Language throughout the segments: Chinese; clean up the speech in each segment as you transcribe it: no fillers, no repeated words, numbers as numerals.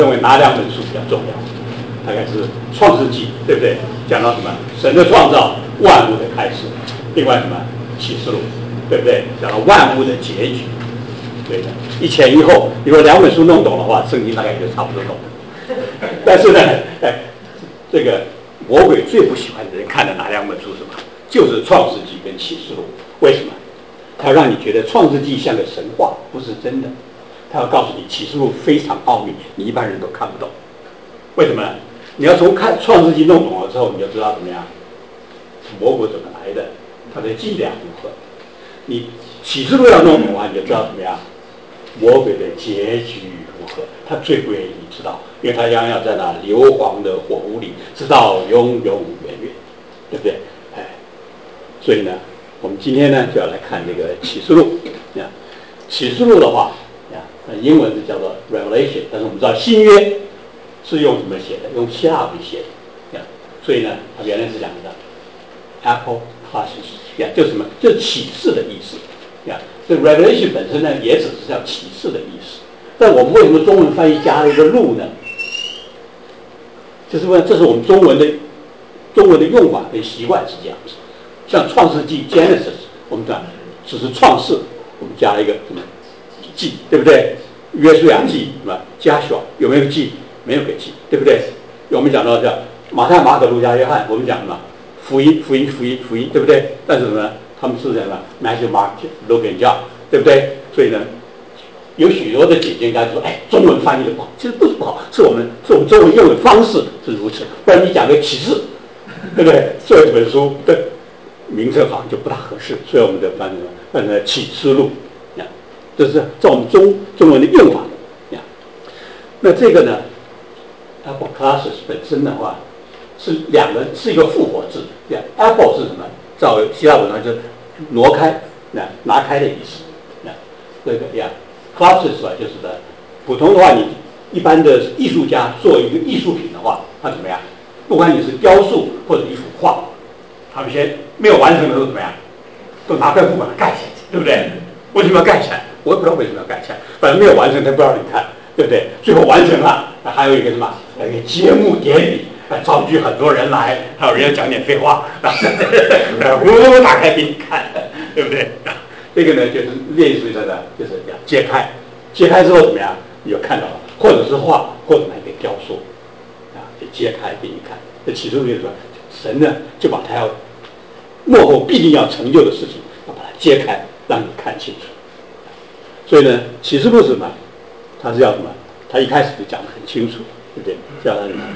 认为哪两本书比较重要？大概是创世纪，对不对？讲到什么？神的创造，万物的开始。另外什么？启示录，对不对？讲到万物的结局。对的，一前一后，如果两本书弄懂的话，圣经大概也就差不多懂了。但是呢，这个魔鬼最不喜欢的人看的哪两本书是什么？就是创世纪跟启示录。为什么？他让你觉得创世纪像个神话，不是真的。他要告诉你，启示录非常奥秘，你一般人都看不懂。为什么？你要从看创世纪弄懂了之后，你就知道怎么样，魔鬼怎么来的，他的伎俩如何。你启示录要弄懂的话，你就知道怎么样，魔鬼的结局如何。他最不愿意你知道，因为他将要在那硫磺的火湖里，直到永永远远，对不对？所以呢，我们今天呢就要来看这个启示录。启示录的话，英文是叫做 Revelation， 但是我们知道新约是用什么写的？用希腊文写的。所以呢，它原来是讲的 Apocalypse， 就是什么？就是启示的意思。这 Revelation 本身呢，也只是叫启示的意思。但我们为什么中文翻译加了一个录呢？就是问，这是我们中文的用法跟习惯是这样子。像创世纪 Genesis， 我们讲只是创世，我们加了一个什么记，对不对？约书亚记什么加小有没有记？没有个记，对不对？我们讲到叫马太、马可、路加、约翰，我们讲什么福音，对不对？但是什么？他们是什么 Matthew、Mark、Luke and John， 对不对？所以呢，有许多的解经家说，中文翻译的不好，其实不是不好，是我们中文用的方式是如此，不然你讲个启示，对不对？做一本书的名称好像就不大合适，所以我们就翻成启示录，这是在我们中文的用法。那这个呢 ，Apocalypse 本身的话是一个复活字。Apple 是什么？照希腊文上就是挪开、拿开的意思。这个Calypsis 吧，就是的。普通的话，你一般的艺术家做一个艺术品的话，他怎么样？不管你是雕塑或者一幅画，他们先没有完成的时候怎么样？都拿块布把它盖起来，对不对？为什么要盖起来？我也不知道为什么要盖起来，反正没有完成，他不让你看，对不对？最后完成了，还有一个什么？一个揭幕典礼，召集很多人来，还有人要讲点废话，呼打开给你看，对不对？这个呢，就是类似于这个，就是讲揭开，揭开之后怎么样？你就看到了，或者是画，或者一个雕塑，就揭开给你看。这启示录就是说，神呢就把他要幕后必定要成就的事情，要把它揭开，让你看清楚。所以呢，启示录是什么？它是要什么？他一开始就讲得很清楚，对不对？叫他什么？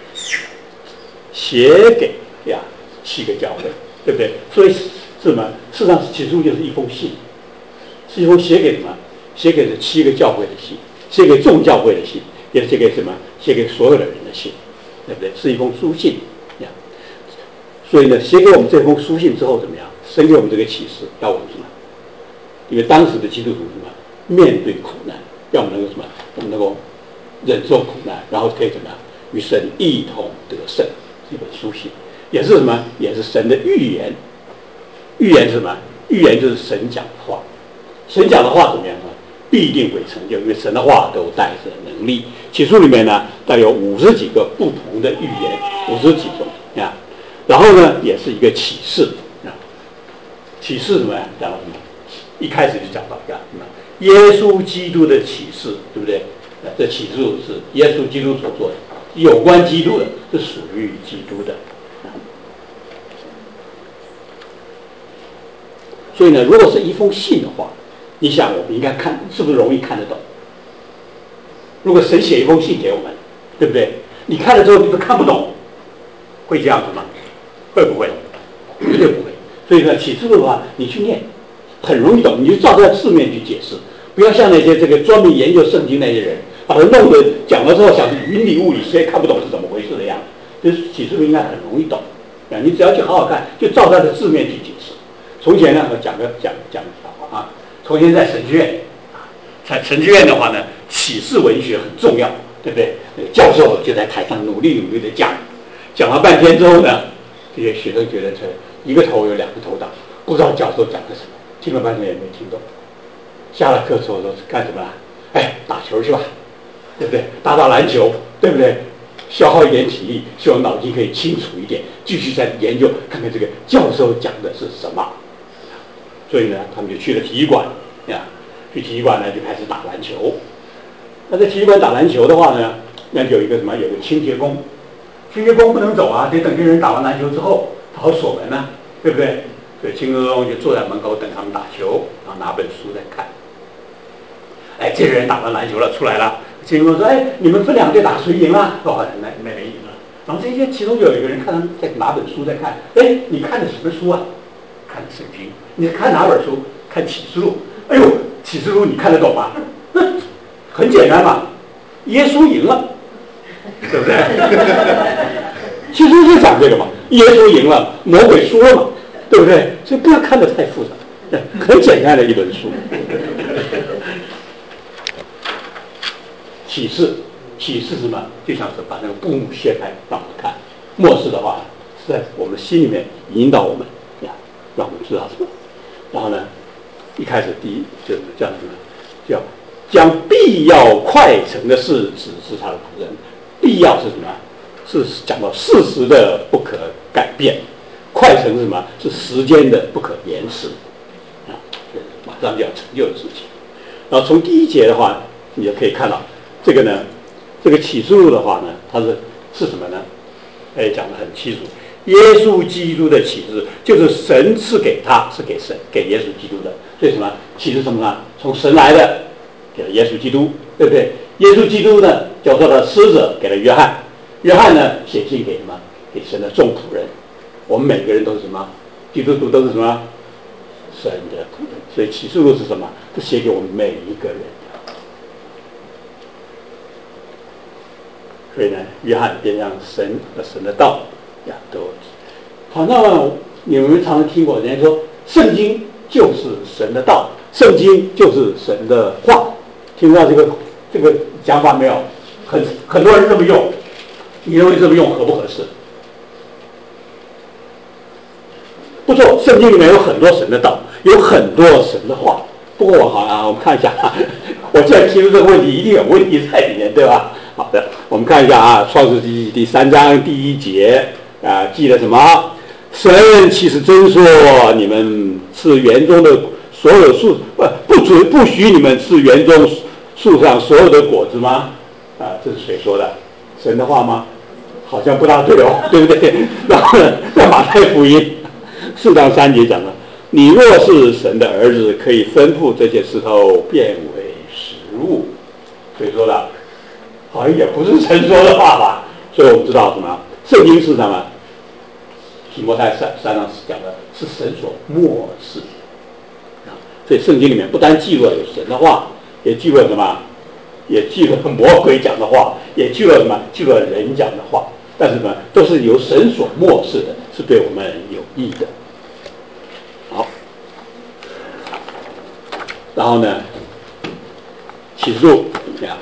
写给7个教会，对不对？所以是什么？事实上，启示录就是一封信，是一封写给什么？写给这7个教会的信，写给众教会的信，也是写给什么？写给所有的人的信，对不对？是一封书信。所以呢，写给我们这封书信之后怎么样？神给我们这个启示，要我们什么？因为当时的基督徒什么？面对苦难，要我们能够什么？我们能够忍受苦难，然后可以怎么样？与神一同得胜。这本书信也是什么？也是神的预言。预言是什么？预言就是神讲的话。神讲的话怎么样呢？必定会成就，因为神的话都带着能力。启示录里面呢，大概有50几个不同的预言，50几种啊。然后呢，也是一个启示啊。启示什么呀？讲到什么？一开始就讲到什么？耶稣基督的启示，对不对？这启示录是耶稣基督所做的，有关基督的，是属于基督的。所以呢，如果是一封信的话，你想我们应该看，是不是容易看得懂？如果神写一封信给我们，对不对？你看了之后你都看不懂，会这样子吗？会不会？绝对不会。所以呢，启示录的话，你去念，很容易懂，你就照它字面去解释，不要像那些这个专门研究圣经那些人，把它弄得讲了之后，想是云里雾里，谁也看不懂是怎么回事的样子。就是启示录应该很容易懂，你只要去好好看，就照它的字面去解释。从前呢，我讲啊，从前在神学院在神学院的话呢，启示文学很重要，对不对？教授就在台上努力的讲了半天之后呢，这些学生觉得这一个头有2个头大，不知道教授讲的什么，听了半天也没听懂。下了课之后说干什么了？打球去吧。 对不对？打篮球，对不对？消耗一点体力，希望脑筋可以清楚一点，继续再研究，看看这个教授讲的是什么。所以呢，他们就去了体育馆呀，去体育馆呢就开始打篮球。那在体育馆打篮球的话呢，那就有一个什么？有个清洁工，清洁工不能走啊，得等这人打完篮球之后，他好锁门啊，对不对？所以清洁工就坐在门口等他们打球，然后拿本书在看。哎，这个人打完篮球了，出来了。清洁工说：“哎，你们分两队打，谁赢了？”哦，那人赢了。然后这些其中就有一个人看他们在拿本书在看。哎，你看的什么书啊？看圣经。你看哪本书？看启示录。哎呦，启示录你看得懂吗？很简单嘛，耶稣赢了，对不对？其实就讲这个嘛，耶稣赢了，魔鬼输了嘛，对不对？所以不要看得太复杂，很简单的一本书。启示是什么？就像是把那个布幕掀开让我们看。末世的话是在我们心里面引导我们呀，让我们知道什么。然后呢，一开始第一就是叫什么？叫将必要快成的事指示他的仆人。必要是什么？是讲到事实的不可改变。快成是什么？是时间的不可延迟啊，马上就要成就的事情。然后从第一节的话，你就可以看到这个呢，这个启示录的话呢，它是什么呢？哎，讲得很清楚。耶稣基督的启示就是神赐给他，是给耶稣基督的。所以什么启示什么呢？从神来的，给了耶稣基督，对不对？耶稣基督呢，交托了使者给了约翰，约翰呢写信给什么？给神的众仆人。我们每个人都是什么？基督徒都是什么？神的仆人。所以启示录是什么？是写给我们每一个人的。所以呢，约翰便让神的道呀都好。那么你们常常听过人家说，圣经就是神的道，圣经就是神的话。听到这个讲法没有？很多人这么用，你认为这么用合不合适？不错，圣经里面有很多神的道，有很多神的话。不过我们看一下，我既然提出这个问题，一定有问题在里面，对吧？好的，我们看一下啊，《创世纪》第3章第1节啊，记得什么？神其实真说，你们吃园中的所有树，不许你们吃园中树上所有的果子吗？啊，这是谁说的？神的话吗？好像不大对哦，对不对？然后呢，在马太福音4章3节讲了，你若是神的儿子，可以吩咐这些石头变为食物。谁说的？好像也不是神说的话吧？所以我们知道什么？圣经是什么？提摩太3章讲的是神所默示啊。所以圣经里面不单记录了有神的话，也记录了什么？也记录了魔鬼讲的话，也记录了什么？记录了人讲的话。但是呢，都是由神所默示的，是对我们有益的。好，然后呢，启示录怎么样？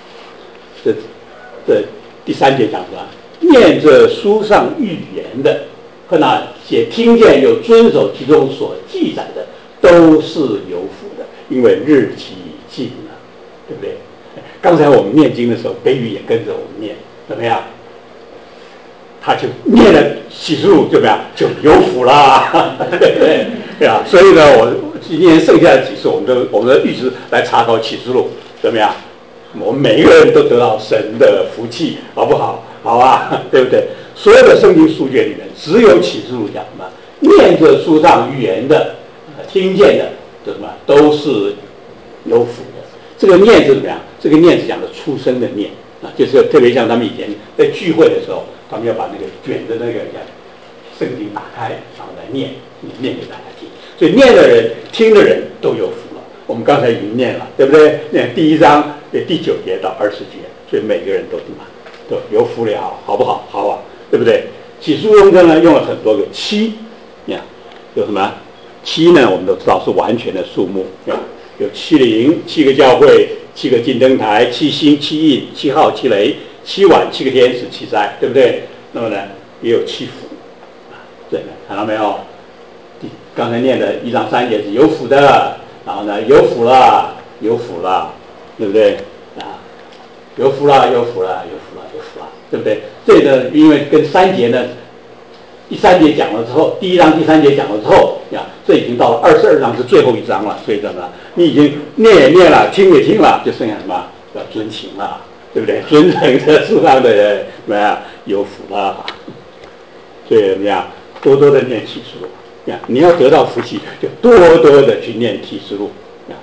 这第3节讲什么？念这书上预言的和那些听见又遵守其中所记载的，都是有福的，因为日期近了，对不对？刚才我们念经的时候，北语也跟着我们念，怎么样？他就念了启示录，怎么样？就有福了，对不对？对啊，所以呢，我今天剩下的几次，我们的一直来查考启示录，怎么样？我们每一个人都得到神的福气，好不好？好啊，对不对？所有的圣经书卷里面，只有启示录讲什么？念着书上预言的，听见的，什么都是有福的。这个念是怎么样？这个念是讲的出生的念啊，就是特别像他们以前在聚会的时候，他们要把那个卷的那个圣经打开，然后来念给大家听。所以念的人、听的人都有福了。我们刚才已经念了，对不对？念第1章第9节到20节，所以每个人都什么？都有福了，好不好？好啊，对不对？启示录中呢用了很多个7，呀，有什么7呢？我们都知道是完全的数目，有7灵、7个教会、7个金灯台、7星、7印、7号、7雷、7碗、7个天使、7灾，对不对？那么呢，也有7福，对，看到没有？刚才念的1章3节是有福的，然后呢，有福了，对不对？啊， 有福了，有福了，有福了，有福了，对不对？这个因为跟3节呢，第3节讲了之后，第1章第3节讲了之后，这已经到了22章是最后一章了，所以怎么了？你已经念也念了，听也听了，就剩下什么？要遵行了，对不对？遵承这世上的人，怎么样？有福了。所以怎么样？多多的念启示录。你要得到福气，就多多的去念启示录。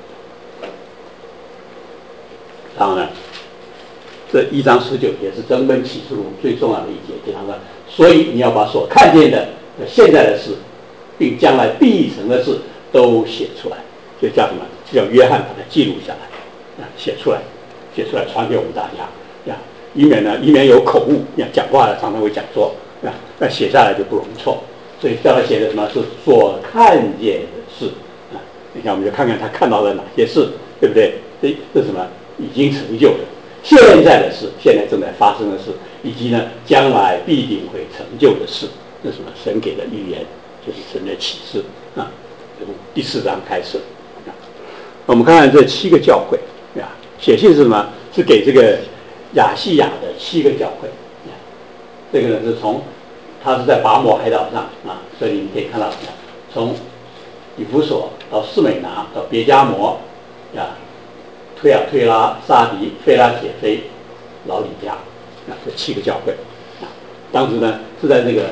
然后呢，这1章19节是整本启示录最重要的一节，经常说，所以你要把所看见的现在的事，并将来必成的事都写出来。所以叫什么？叫约翰把它记录下来，写出来传给我们大家，以免有口误，讲话的常常会讲错，那写下来就不容易错。所以叫他写的什么是所看见的事啊？你看，我们就看看他看到了哪些事，对不对？这是什么？已经成就的，现在的事，现在正在发生的事，以及呢将来必定会成就的事，这是什么？神给的预言，就是神的启示啊。从第4章开始，我们看看这7个教会啊，写信是什么？是给这个亚细亚的7个教会。这个呢是从他是在拔摩海岛上啊，这里你可以看到，从以弗所到士美拿到别迦摩推亚推拉、撒迪、菲拉铁菲、老底嘉这7个教会当时呢是在这个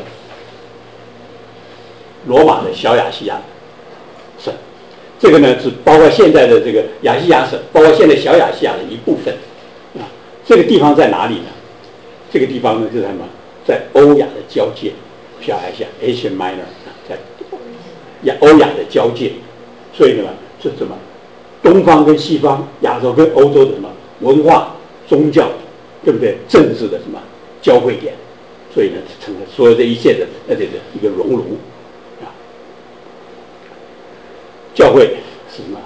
罗马的小亚细亚省，这个呢是包括现在的这个亚细亚省，包括现在小亚细亚的一部分这个地方在哪里呢？这个地方呢就是什么？在欧亚的交界，小亚细亚 Asia Minor 在欧亚的交界，所以呢是什么？东方跟西方，亚洲跟欧洲的什么文化、宗教，对不对？政治的什么交汇点，所以呢成了所有这一切的这个一个熔炉教会是什么？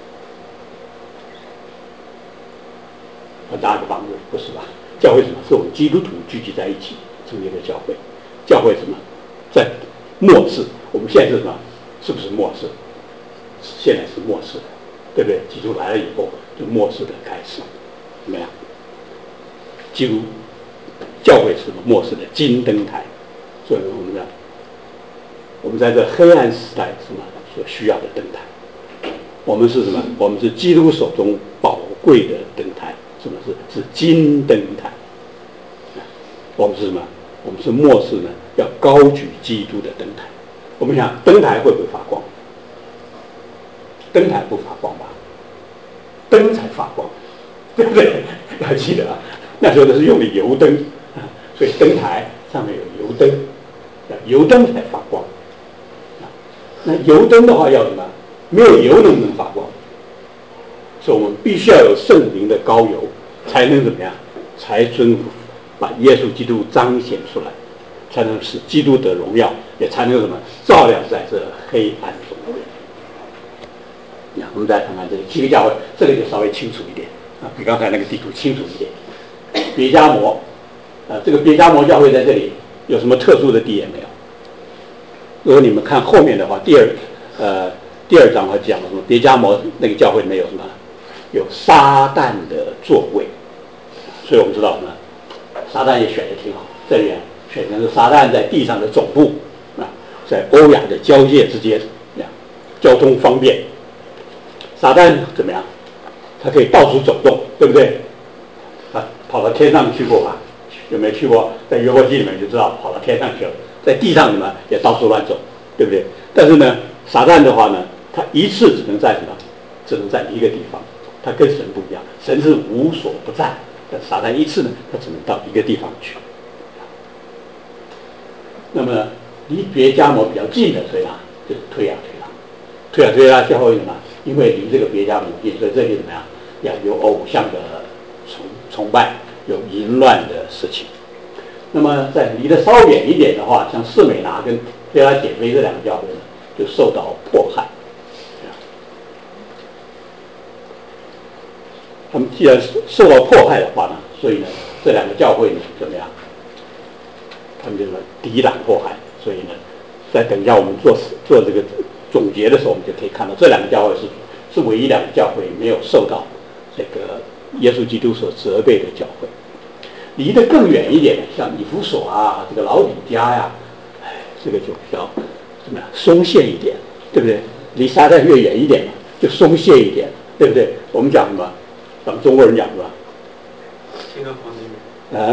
搭个房子不是吧？教会什么？是我们基督徒聚集在一起成立的教会。教会什么？在末世，我们现在是什么？是不是末世？现在是末世，对不对？基督来了以后，就末世的开始，怎么样？基督教会是什么？末世的金灯台。所以我们在这黑暗时代什么所需要的灯台？我们是什么？我们是基督手中宝贵的灯台。什么是金灯台？我们是什么？我们是末世呢，要高举基督的灯台。我们想，灯台会不会发光？灯台不发光吧？灯才发光，对不对？要记得啊，那时候都是用的油灯所以灯台上面有油灯，油灯才发光那油灯的话要什么？没有油能不能发光？所以我们必须要有圣灵的膏油，才能怎么样？才能把耶稣基督彰显出来，才能使基督得荣耀，也才能什么照亮在这黑暗中。我们再看看这个7个教会，这个就稍微清楚一点比刚才那个地图清楚一点。别迦摩这个别迦摩教会在这里有什么特殊的地点没有？如果你们看后面的话，第二章会讲什么？别迦摩那个教会里面有什么？有撒旦的座位，所以我们知道什么？撒旦也选的挺好，这里选的是撒旦在地上的总部在欧亚的交界之间交通方便。撒旦怎么样？他可以到处走动，对不对？他跑到天上去过吧？有没有去过？在约伯记里面就知道跑到天上去了。在地上呢也到处乱走，对不对？但是呢，撒旦的话呢，他一次只能在什么？只能在一个地方。他跟神不一样，神是无所不在，但撒旦一次呢，他只能到一个地方去。那么离别迦摩比较近的谁啊？就是推亚推拉。推亚推拉教会什么？因为离这个别迦摩近，所以这里怎么样？有偶像的崇拜，有淫乱的事情。那么在离得稍远一点的话，像士美拿跟菲拉铁菲这两个教会呢，就受到迫害。他们既然受到迫害的话呢，所以呢，这两个教会呢怎么样？他们就说抵挡迫害。所以呢，在等一下我们做这个总结的时候，我们就可以看到这两个教会是唯一两个教会没有受到这个耶稣基督所责备的教会。离得更远一点，像以弗所啊，这个老底嘉呀，这个就比较怎么样松懈一点，对不对？离撒旦越远一点嘛，就松懈一点，对不对？我们讲什么？咱们中国人讲什么？ 天高皇帝远。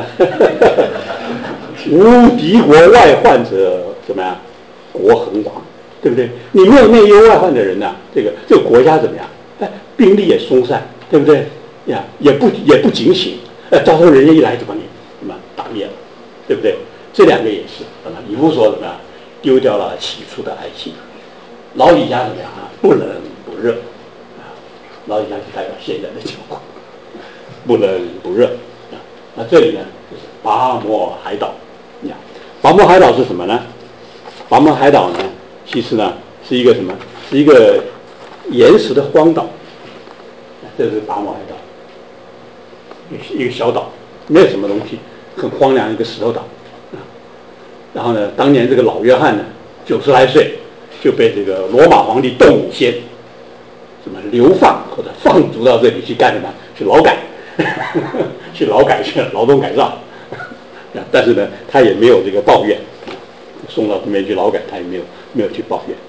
无敌国外患者怎么样？国恒亡，对不对？你没有内忧外患的人呐、这个国家怎么样？兵力也松散，对不对？呀，也不警醒，到时候人家一来就把你怎么打灭了，对不对？这两个也是，以弗所怎么样？丢掉了起初的爱心。老底嘉怎么样啊？不冷不热，老底嘉就代表现在的教会，不冷不热。那这里呢，就是拔摩海岛。拔摩海岛是什么呢？拔摩海岛呢，其实呢是一个什么？是一个岩石的荒岛。这是拔摩海岛，一个小岛，没有什么东西，很荒凉一个石头岛。然后呢，当年这个老约翰呢，90来岁，就被这个罗马皇帝窦米先什么流放或者放逐到这里去干什么？去劳改，去劳改去劳动改造。但是呢，他也没有这个抱怨，送到这边去劳改，他也没有去抱怨。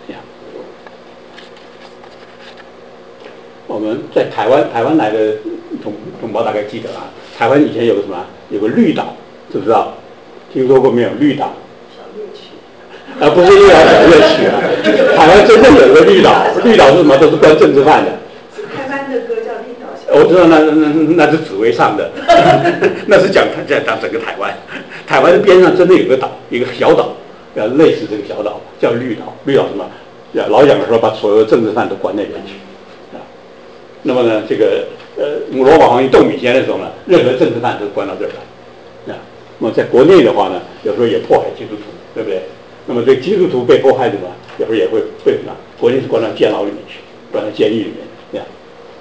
我们在台湾来的同胞大概记得啊，台湾以前有个什么？有个绿岛，知不知道？听说过没有？绿岛。 小乐曲。 不是绿岛小乐曲啊，台湾真正有个绿岛，绿岛是什么？都是关政治犯的。 是台湾的歌叫绿岛小。 我知道那是紫薇唱的，那是讲整个台湾。台湾的边上真的有个岛，一个小岛，类似这个小岛叫绿岛。绿岛什么？老讲说把所有的政治犯都关那边去。那么呢，这个罗马皇帝窦米先的时候呢，任何政治犯都关到这儿来。那么在国内的话呢，有时候也迫害基督徒，对不对？那么对基督徒被迫害的嘛，有时候也会被什么？国内是关到监牢里面去，关到监狱里面，这样。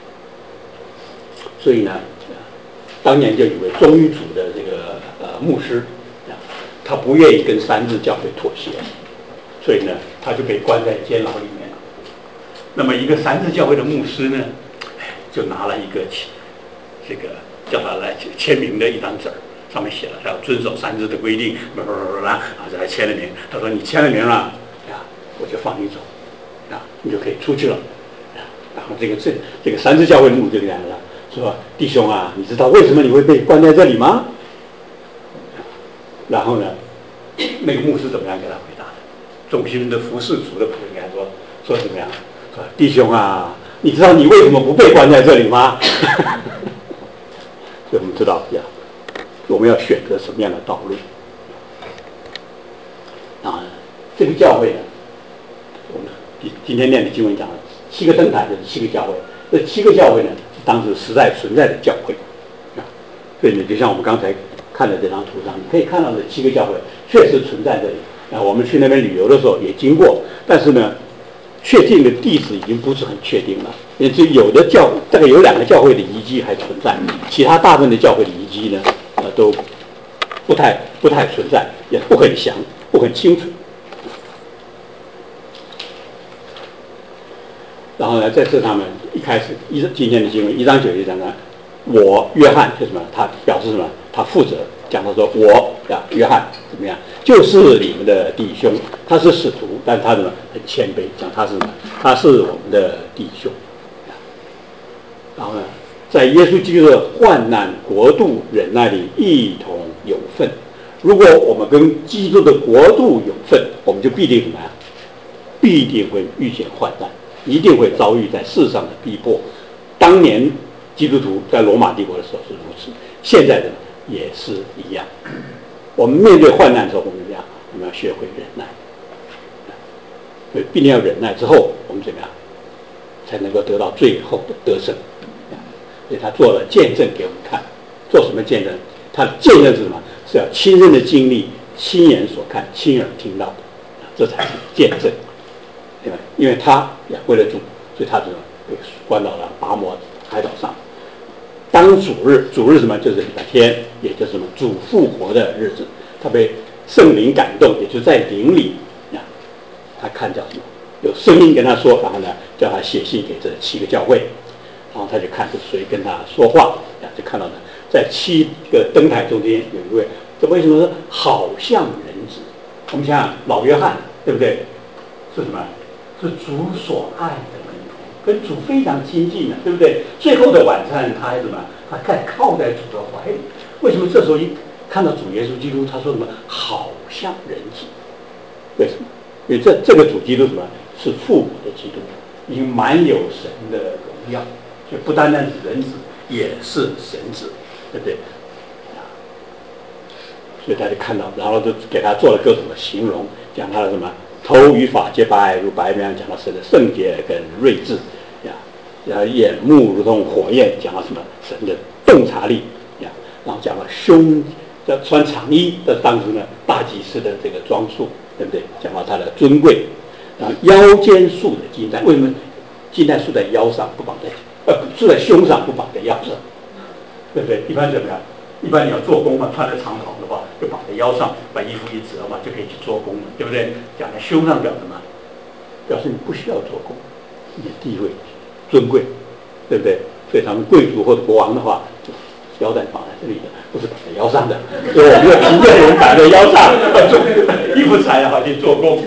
所以呢，当年就以为忠于主的这个牧师，他不愿意跟三自教会妥协，所以呢，他就被关在监牢里面了。那么一个三自教会的牧师呢，就拿了一个这个叫他来签名的一张纸，上面写了他要遵守三自的规定，就来签了名。他说你签了名了，我就放你走，你就可以出去了。然后这个三自教会的牧就这样了，说弟兄啊，你知道为什么你会被关在这里吗？然后呢，那个牧师怎么样给他回答的？忠心的服侍主的仆人给他说怎么样？说弟兄啊，你知道你为什么不被关在这里吗？所以我们知道我们要选择什么样的道路。这个教会呢，我们今天念的经文讲了7个灯台，就是7个教会。这7个教会呢，是当时实在存在的教会。所以呢，就像我们刚才看的这张图上，你可以看到这7个教会确实存在这里。我们去那边旅游的时候也经过，但是呢，确定的地址已经不是很确定了。因为有的大概有2个教会的遗迹还存在，其他大部分的教会的遗迹呢，都不太存在，也不很详，不很清楚。然后呢，在这上面一开始今天的经文1章9节讲呢，我约翰是什么？他表示什么？他负责讲到说，我约翰怎么样？就是你们的弟兄，他是使徒，但他怎么很谦卑，讲他是什么？他是我们的弟兄。然后呢，在耶稣基督的患难、国度、忍耐里一同有份。如果我们跟基督的国度有份，我们就必定怎么样？必定会遇见患难，一定会遭遇在世上的逼迫。当年基督徒在罗马帝国的时候是如此，现在的也是一样。我们面对患难的时候，我们怎么样？我们要学会忍耐。所以必定要忍耐之后，我们怎么样才能够得到最后的得胜？所以他做了见证给我们看。做什么见证？他的见证是什么？是要亲身的经历、亲眼所看、亲耳听到的，这才是见证。对吧？因为他也为了主，所以他就被关到了拔摩海岛上。当主日什么？就是礼拜天，也就是什么主复活的日子。他被圣灵感动，也就在灵里他看到什么？有声音跟他说，然后呢，叫他写信给这7个教会。 然后他就看着谁跟他说话，就看到呢，在7个灯台中间有一位，这为什么说好像人子？我们想想老约翰，对不对？是什么？是主所爱的门徒，跟主非常亲近的，对不对？最后的晚餐，他还怎么？他靠在主的怀里。为什么这时候一看到主耶稣基督，他说什么？好像人子？为什么？因为这个主基督什么？是复活的基督，已经满有神的荣耀，就不单单是人子，也是神子，对不对？所以他就看到，然后就给他做了各种的形容，讲他的什么头与发洁白如白绵，讲到神的圣洁跟睿智呀，然后眼目如同火焰，讲到什么神的洞察力呀，然后讲到胸要穿长衣的当时呢大祭司的这个装束，对不对？讲到他的尊贵，然后腰间束的金带，为什么金带束在腰上不绑在束在胸上不绑在腰上？对不对？一般怎么样？一般你要做工嘛，穿着长袍的话，就绑在腰上，把衣服一折嘛，就可以去做工了，对不对？讲在胸上表什么？表示你不需要做工，你的地位尊贵，对不对？所以他们贵族或者国王的话，腰带绑在这里的，不是绑在腰上的。所以我们的贫贱人绑在腰上，衣服裁了好去做工。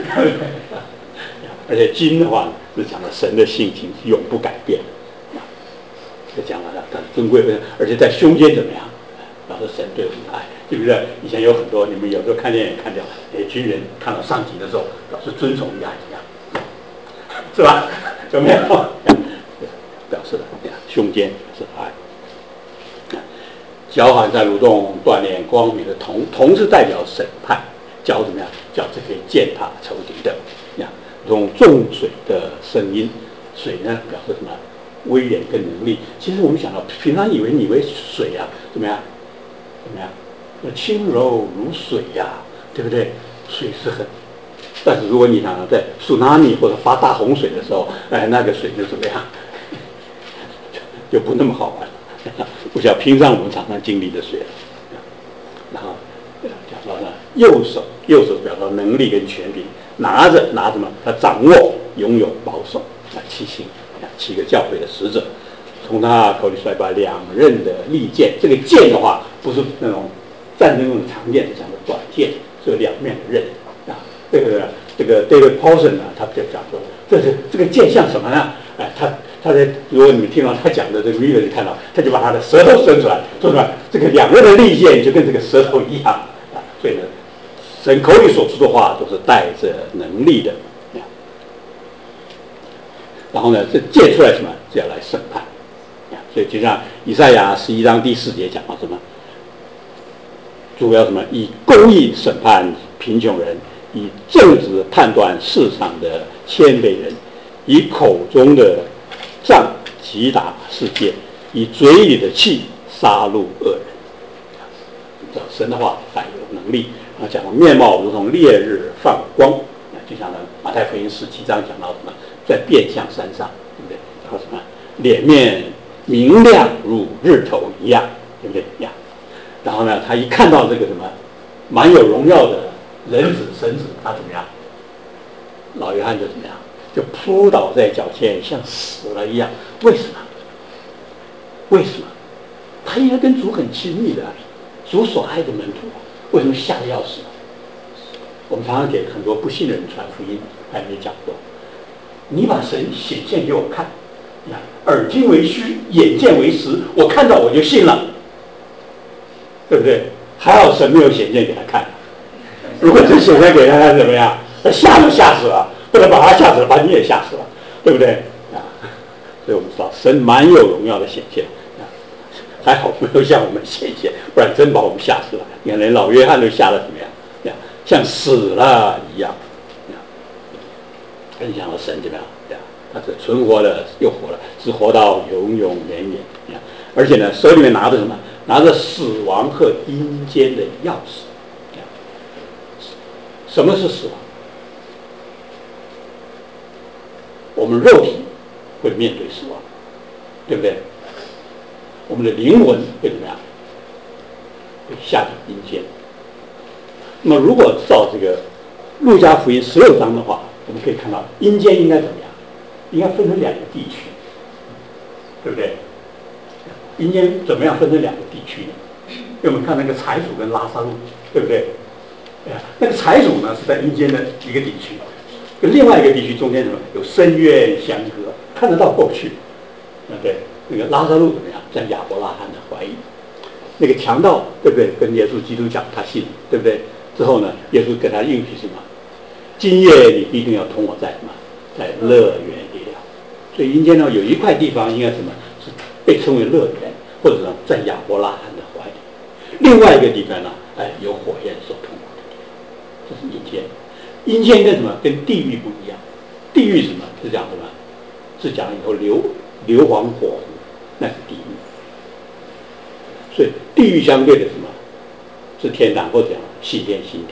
而且金的话是讲了神的性情是永不改变的，就讲了他的尊贵，而且在胸间怎么样？表示神对我们的爱，对不对？以前有很多，你们有时候看电影看到，军人看到上级的时候，表示尊崇压一样，是吧？有没有？表示了胸间是爱。脚好像在蠕动，锻炼光明的铜，铜是代表审判，脚怎么样？脚是可以践踏仇敌的，用重水的声音，水呢表示什么？威严跟能力。其实我们想到，平常以为水啊怎么样？怎么样？轻柔如水呀，对不对？水是很，但是如果你想在苏拿米或者发大洪水的时候，那个水就怎么样？就不那么好玩了，不像平常我们常常经历的水。然后讲到呢，右手表达能力跟权柄，拿着什么？他掌握、拥有、保守七星，7个教会的使者。从他口里出来把2刃的利剑，这个剑的话不是那种战争用的长剑，是讲的短剑，是有2面的刃啊。这个 David Paulson 呢，他就讲说，这个剑像什么呢？他在如果你们听到他讲的这个 video 就看到，他就把他的舌头伸出来，说出来这个2刃的利剑就跟这个舌头一样啊。所以呢，神口里所出的话都是带着能力的。然后呢，这剑出来什么？是要来审判。所以就像以赛亚11章第4节讲到什么？主要什么？以公义审判贫穷人，以正直判断世上的谦卑人，以口中的杖击打世界，以嘴里的气杀戮恶人。神的话带有能力。讲到面貌如同烈日放光，就像马太福音17章讲到什么？在变相山上，对不对？然后什么？脸面明亮如日头一样，对不对？然后呢，他一看到这个什么满有荣耀的人子神子，他怎么样？老约翰就怎么样？就扑倒在脚前，像死了一样。为什么？为什么？他应该跟主很亲密的，主所爱的门徒，为什么吓得要死？我们常常给很多不信的人传福音，还没讲过。你把神显现给我看，耳听为虚，眼见为实，我看到我就信了，对不对？还好神没有显现给他看，如果真显现给他看怎么样？他吓都吓死了，不能把他吓死了，把你也吓死了，对不对？所以我们知道神蛮有荣耀的显现，还好没有向我们显现，不然真把我们吓死了。你看连老约翰都吓得怎么样？像死了一样。很想到神怎么样？他是存活了又活了，是活到永永远远。而且呢，手里面拿着什么？拿着死亡和阴间的钥匙。什么是死亡？我们肉体会面对死亡，对不对？我们的灵魂会怎么样？会下到阴间。那么，如果照这个路加福音16章的话，我们可以看到阴间应该怎么样？应该分成2个地区。 对不对？阴间怎么样分成两个地区呢？因为我们看那个财主跟拉萨路，对不对？那个财主呢是在阴间的一个地区，跟另外一个地区中间什么有深渊相隔，看得到过去。对，那个拉萨路怎么样？在亚伯拉罕的怀里。那个强盗，对不对？跟耶稣基督讲他信，对不对？之后呢，耶稣给他应许什么？今夜你必定要同我在什么？在乐园里了。所以阴间呢有一块地方应该什么？是被称为乐园，或者呢在亚伯拉罕的怀里。另外一个地方呢，有火焰所通过的地方，这是阴间。阴间跟什么？跟地狱不一样。地狱什么？是讲什么？是讲以后硫磺火湖，那是地狱。所以地狱相对的什么？是天堂，或者讲新天新地。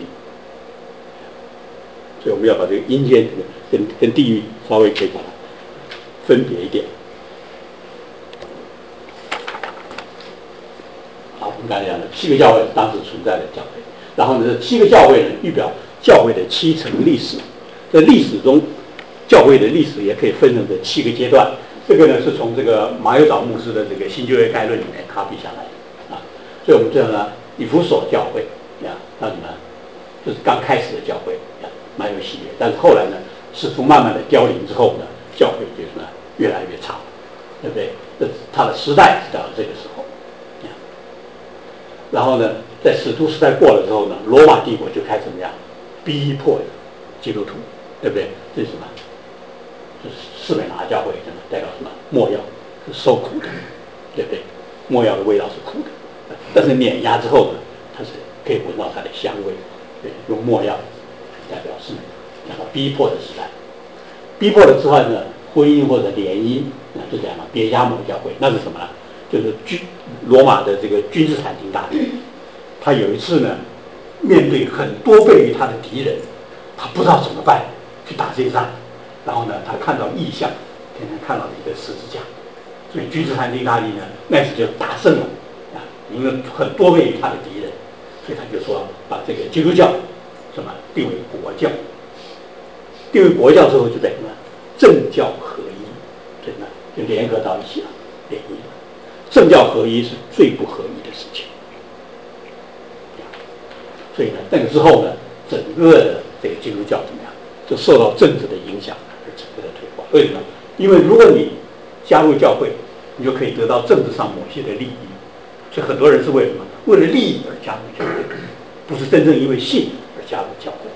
所以我们要把这个阴间跟地狱稍微可以把它分别一点。好，我们刚才讲的7个教会是当时存在的教会，然后呢，这7个教会呢，预表教会的7层历史。在历史中，教会的历史也可以分成这7个阶段。这个呢，是从这个马友藻牧师的这个新旧约概论里面 copy 下来的啊。所以我们这样呢，以弗所教会啊，它什么？就是刚开始的教会啊，蛮有系列。但是后来呢，使徒慢慢的凋零之后呢，教会就什么越来越差，对不对？这它的时代是到了这个时候。然后呢，在使徒时代过了之后呢，罗马帝国就开始怎么样逼迫基督徒，对不对？这是什么？就是士美拿教会什么代表什么？没药是受苦的，对不对？没药的味道是苦的，但是碾压之后呢，它是可以闻到它的香味。对，用没药代表士美拿，讲到逼迫的时代。逼迫了之后呢，婚姻或者联姻，就这样了。别加摩教会那是什么呢？就是罗马的这个君士坦丁大帝，他有一次呢，面对很多倍于他的敌人，他不知道怎么办，去打这一仗。然后呢，他看到异象，天天看到了一个十字架，所以君士坦丁大帝呢，那时就打胜了啊，赢了很多倍于他的敌人，所以他就说把这个基督教什么定为国教，定为国教之后就变成了政教合一，对吗？就联合到一起了，联姻了。政教合一是最不合一的事情，所以呢，那个之后呢，整个的这个基督教怎么样，就受到政治的影响而整个的退化。为什么？因为如果你加入教会，你就可以得到政治上某些的利益。所以很多人是为什么？为了利益而加入教会，不是真正因为信而加入教会。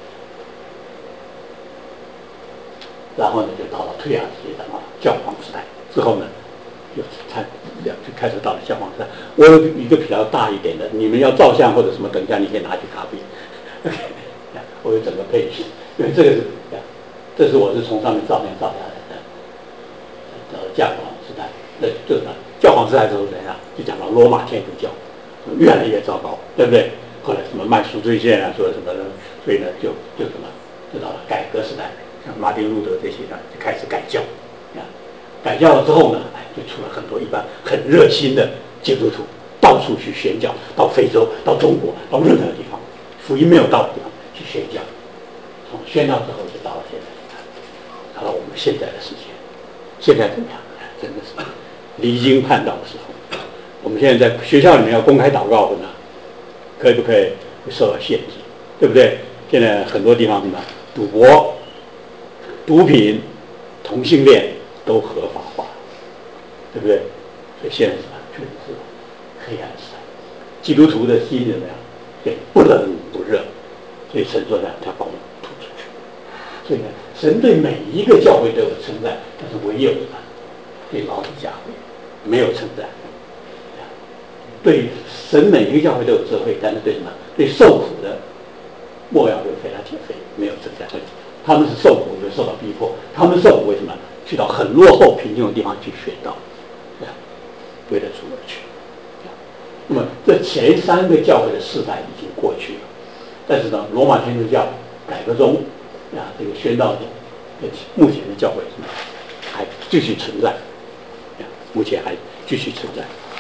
然后呢，就到了退亚时代啊，教皇时代之后呢，就开始到了教皇时代。我有一个比较大一点的，你们要照相或者什么，等一下你可以拿去copy。我有整个配置，因为这个是这是我是从上面照片照下来的。到了教皇时代，就是教皇时代之后怎样？就讲到罗马天主教越来越糟糕，对不对？后来什么卖赎罪券啊，说什么的，所以呢就什么，就到了改革时代。像马丁路德这些呢，就开始改教，改教了之后呢，就出了很多一般很热心的基督徒，到处去宣教，到非洲、到中国、到任何地方，福音没有到的地方去宣教。从宣教之后，就到了现在，到了我们现在的时间。现在怎么样？真的是离经叛道的时候。我们现在在学校里面要公开祷告呢，可以不可以会受到限制？对不对？现在很多地方什么赌博、毒品、同性恋都合法化，对不对？所以现在什么确实是黑暗时代，基督徒的心怎么样？对，不冷不热，所以神说呢，他把我们吐出去。所以呢，神对每一个教会都有称赞，但是唯有什么？对老底嘉会没有称赞。对神每一个教会都有智慧，但是对什么？对受苦的莫要就非他铁非没有称赞。他们是受苦，就受到逼迫。他们受苦为什么？去到很落后、贫穷的地方去宣道，为了主而去。那么这前3个教会的世代已经过去了，但是呢，罗马天主教改革中这个宣道者，目前的教会还继续存在，目前还继续存在。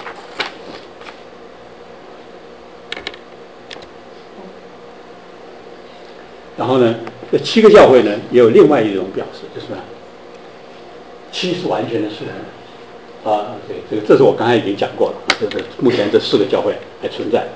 然后呢，这7个教会呢，也有另外一种表示，就是什么？7是完全的数目， 对，这是我刚才已经讲过了，这目前这4个教会还存在。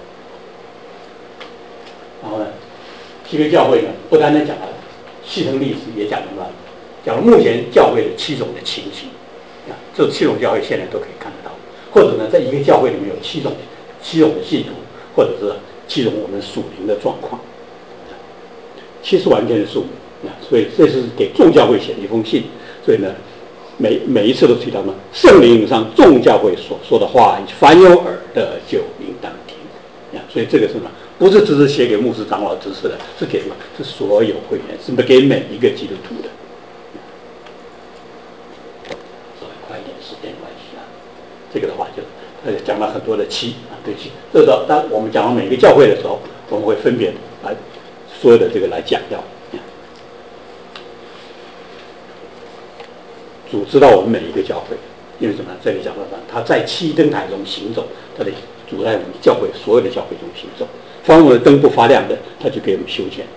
然后呢，7个教会呢，不单单讲了系统历史，也讲了目前教会的7种的情形。这7种教会现在都可以看得到，或者呢，在一个教会里面有7种的信徒，或者是7种我们属灵的状况，70完全的数目。所以这是给众教会写的一封信。所以呢，每一次都提到圣灵上众教会所说的话，凡有耳的就应当听。所以这个是不是只是写给牧师长老执事的，是给什么？是所有会员，是给每一个基督徒的。稍微快一点，时间关系这个的话就讲了很多的对7。当我们讲到每个教会的时候，我们会分别把所有的这个来讲掉。主知道我们每一个教会，因为什么？这里讲到他在7灯台中行走，他的主在我们教会所有的教会中行走。凡我们的灯不发亮的，他就给我们修剪。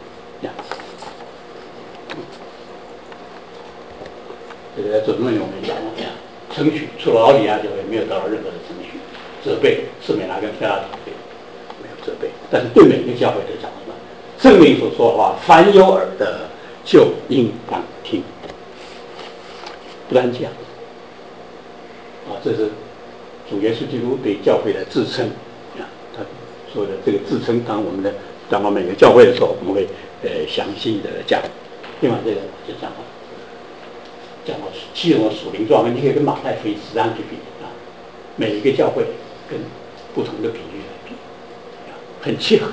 这个在准论里我们讲了，称许除了奥利亚教会没有得到任何的称许，责备士美拿跟菲拉教会没有责备，但是对每个教会都讲了圣灵所说的话，凡有耳的就应当听。不单这样这是主耶稣基督对教会的自称他说的这个自称，当我们的讲到每个教会的时候，我们会详细的讲。另外这个就讲到7种的属灵状况，你可以跟马太福音10章去比每一个教会跟不同的比喻来比很契合。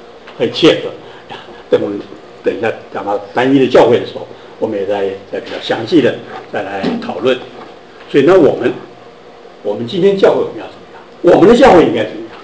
等我们等一下讲到单一的教会的时候，我们也在比较详细的再来讨论。所以呢，我们今天教会我们要怎么样？我们的教会应该怎么样？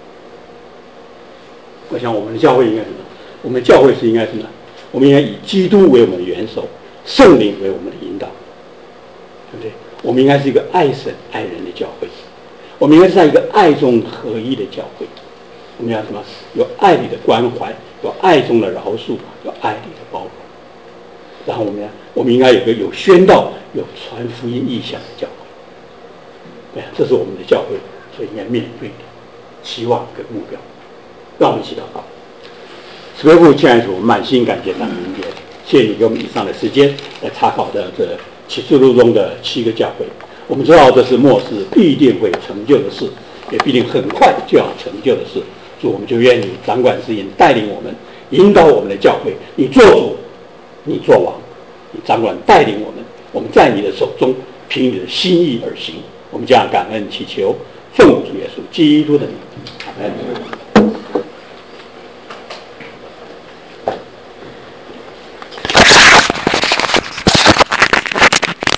我想我们的教会应该怎么样？我们教会是应该什么？我们应该以基督为我们的元首，圣灵为我们的引导，对不对？我们应该是一个爱神爱人的教会，我们应该是在一个爱中合一的教会。我们要什么？有爱里的关怀，有爱中的饶恕，有爱里的包容。然后我们应该有个有宣道、有传福音意向的教会。这是我们的教会所应该面对的期望跟目标。让我们一起祷告。慈悲父，亲爱的主，满心感谢赞美你，谢谢你给我们以上的时间来查考的这启示录中的7个教会。我们知道这是末世必定会成就的事，也必定很快就要成就的事。主，我们就愿你掌管指引，带领我们，引导我们的教会。你做主，你做王，你掌管带领我们。我们在你的手中，凭你的心意而行。我们这样感恩祈求，奉主耶稣基督的名，阿门。